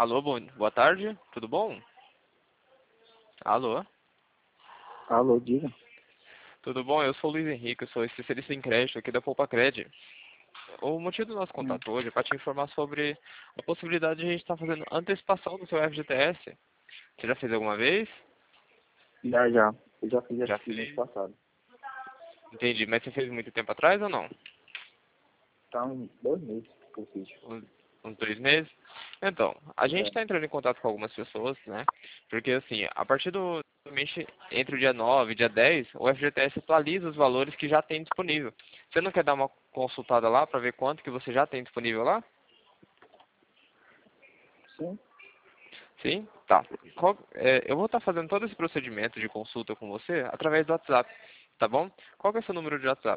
Alô, boa tarde, tudo bom? Alô, Alô, diga. tudo bom? Eu sou o Luiz Henrique, eu sou especialista em crédito aqui da Poupa-Cred. O motivo do nosso Hum, contato hoje é para te informar sobre a possibilidade de a gente estar fazendo antecipação do seu FGTS. Você já fez alguma vez? já. Eu já fiz Já esse mês fez? passado. Entendi, mas você fez muito tempo atrás ou não? Tá uns 2 meses que eu fiz. Uns, uns 2 meses? Então, a gente É, está entrando em contato com algumas pessoas, né? Porque assim, a partir do mês entre o dia 9 e dia 10, o FGTS atualiza os valores que já tem disponível. Você não quer dar uma consultada lá para ver quanto que você já tem disponível lá? sim, Sim? Tá. Eu vou estar fazendo todo esse procedimento de consulta com você através do WhatsApp, tá bom? Qual que é o seu número de WhatsApp?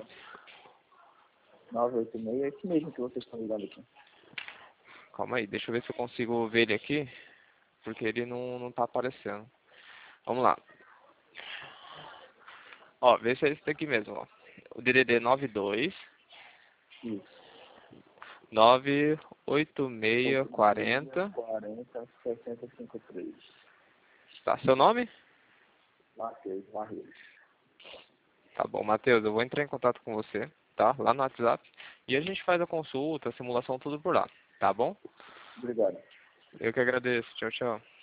986, é esse mesmo que vocês estão ligando aqui. Calma aí, deixa eu ver se eu consigo ver ele aqui, porque ele não tá aparecendo. Vamos lá. Ó, vê se é esse daqui mesmo, ó. O DDD 92 Isso. 86 98640. 40 6053. Tá, seu nome? Matheus Barreiros. Tá bom, Matheus, eu vou entrar em contato com você, tá? Lá no WhatsApp. E a gente faz a consulta, a simulação, tudo por lá, tá bom? Obrigado. Eu que agradeço. Tchau, tchau.